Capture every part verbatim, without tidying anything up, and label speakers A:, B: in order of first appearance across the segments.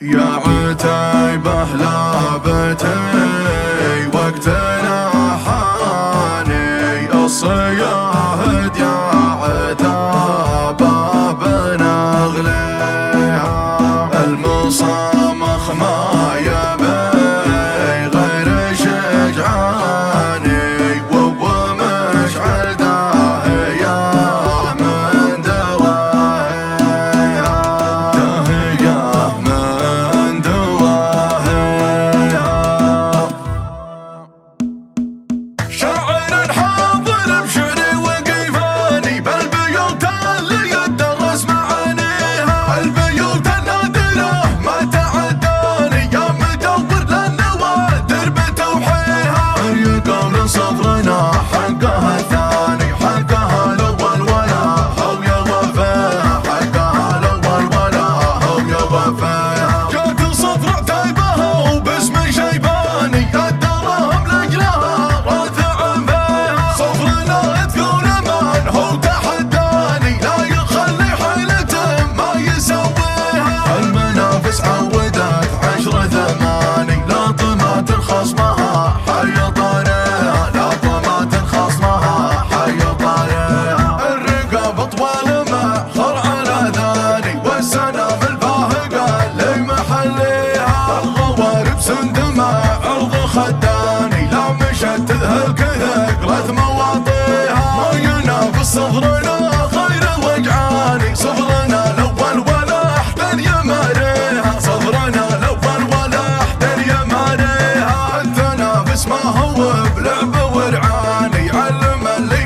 A: يا عتيبة لابتي وقتنا حاني، الصياهد يا عتابة بنغليها، المصامخ ما يبي غير شجعاني، ومشعل داهية من دواهيها، داهية من دواهيها. شاعر حاضر بشعري وقيفاني، بالبيوت اللي يدرس معانيها، البيوت النادرة ما تعداني، يا مدور للنوادر بتوحيها، يقول صبرنا حقها الثاني، حقها الاول ولا هو يوفيها، حقها الاول ولا هو يوفيها. جات صفر عتيبها وباسم شيباني، الدراهم لاجلها راثع فيها، صفرنا تقول من هو تحداني، لا يخلي حيلته ما يسويها، المنافس عودت عشر ثماني، لا طمات خصمها حي طريها، لا طمات خصمها حي طريها، الرقاب طوال محخر على ذاني، والسنام الباهقة اللي محليها، الغوارب سندمة عرض خداني، لا مشت تذهل كثقلت مواطيها، ما ينافس صفرنا خير وجعاني، صفرنا الاول ولا احد يماريها، صفرنا الاول ولا احد يماريها، التنافس ما هو بلعب ورعاني، علم اللي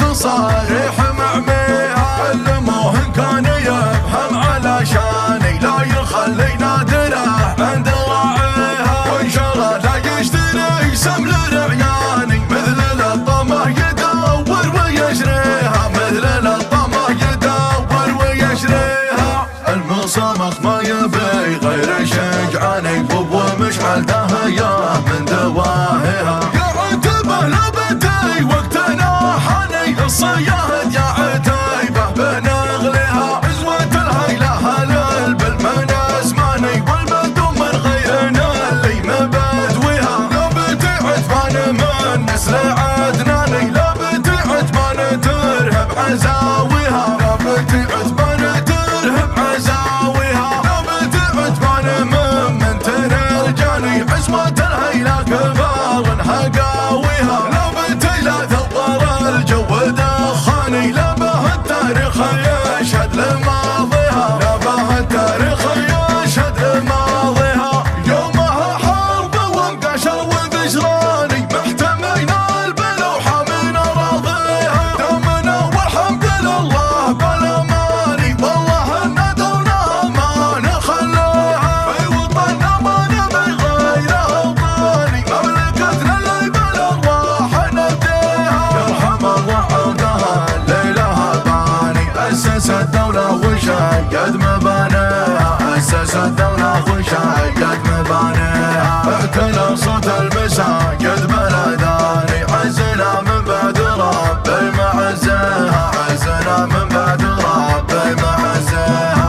A: بتصاريح معميها، علموه ان كان يفهم علشاني، لا يخلي نادره عند راعيها، وانشغل لا يشتري سمل رعياني، مثل الطمه يدور ويشريها، مثل الطمه يدور ويشريها، المصامخ ما يبي غير شجعاني، ومشعل داهية من دواهيها، يا عتبة لابتي وقتنا حاني، الصياهد يا عتيبة بنغليها، عزوة الهيلة هلال بالمناس ماني، والبدو من غيرنا اللي مبدويها، لابتي عتبان من نسل عدناني، لابتي عتبان ترهب عزاويها، لابتي عتبان ترهب عزاويها، لابتي عتبان من من تنرجاني، عزوة الهيلة كبار حقاويها، لابتي لا ثور الجو دخاني، لا به التاريخ يشهد لماضيها، لا به التاريخ يشهد لماضيها، يومها حرب وانقشر وبشراني، محتمينا البلا وحامينا راضيها، دامنا والحمد لله بالاماني، والله ان دونها ما نخليها، في وطننا ما نبي غير اوطاني، مملكتنا اللي بالارواح نبديها، يرحم الله عودها ليلها باني، اسس الدولة وشيد مبانيها، اسس الدولة وشيد مبانيها، اعتلى صوت المساجد بلداني، عزنا من بعد ربي معزيها، عزنا من بعد ربي معزيها.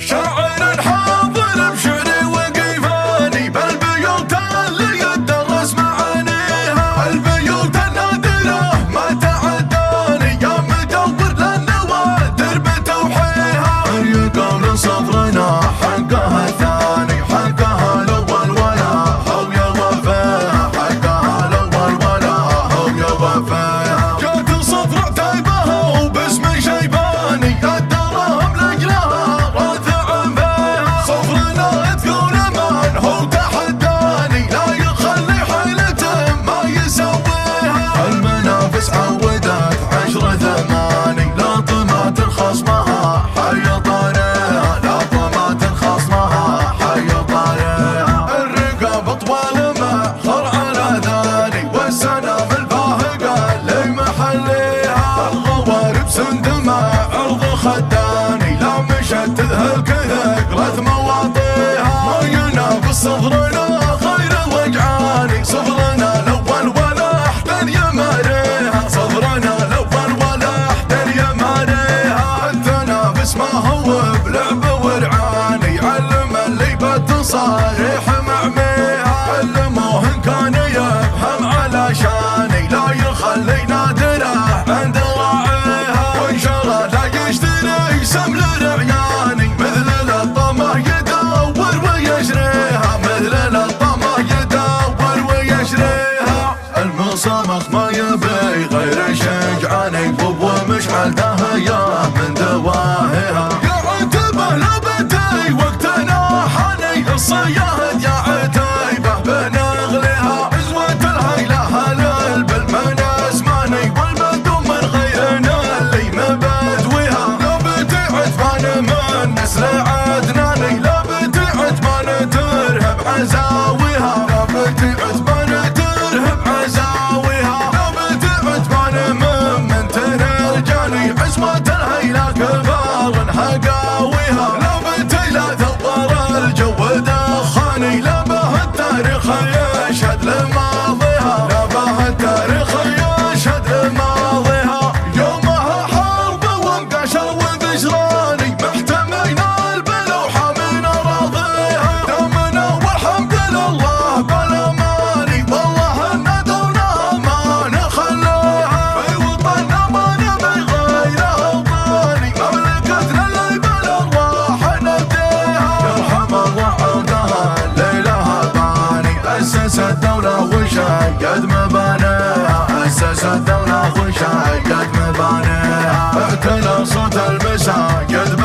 A: شاعر حاضر بشعري وقيفاني، بالبيوت اللي يدرس معانيها، البيوت النادرة ما تعداني، يا مدور للنوادر بتوحيها، يقول صفرنا حقها الثاني، حقها الاول ولا هو يوفيها، حقها الاول ولا هو يوفيها. جات صفر عتيبها وباسم شيباني، الدراهم لاجلها راثع فيها، صفرنا تقول من هو تحداني، لا يخلي حيلته ما يسويها، المنافس عودت عشر ثماني، لا طمات خصمها حي طريها، لا طمات خصمها حي طريها، الرقاب طوال محخر على ذاني، والسنام الباهقة اللي محليها، الغوارب سندمة عرض خداني، لا مشت تذهل كثقلت مواطيها، ما ينافس صفرنا خير وجعاني، صفرنا الاول ولا احد يماريها، صفرنا الاول ولا احد يماريها، التنافس ما هو بلعب ورعاني، علم اللي بتصاريح علموها ريح معميها، علموه كان يفهم علشاني لا يخلي نادره عند راعيها، وان شاء الله لا يشتري سمل لعياني مثل الطمه يدور ويشريها، مثل الطمه يدور ويشريها. المصمخ ما يبي غير شجعاني ومشعل دهيه من دواهيها، يعتبه لبتي وقتنا حاني الصياد يا عتيبه بنغليها، عزوة الهيله للبل من اسماني والبدو من غيرنا اللي مبدويها، لبتي عتبان من نسل عدناني، لبتي عتبان ترهب عزاويها، لبتي عتبان ترهب عزاويها، لبتي عتبان من من ترجاني عزوة الهيله كبار حقاويها، لبتي لا ثبر الجو دخاني، لبه التاريخ يشهد لماضيها، لبه التاريخ يشهد لماضيها. يومها حرب وانقشر وقشراني محتمين البلا وحامين راضيها، دمنا والحمد لله بالاماني، والله ان دورنا ما نخليها، في وطننا ما نبي غير اوطاني، مملكتنا اللي بالارواح نبديها، يرحم الله عودها الليله باني، اسس الدوله وشيد مبانيها، اسس الدوله وشيد مبانيها، اعتلى صوت المساجد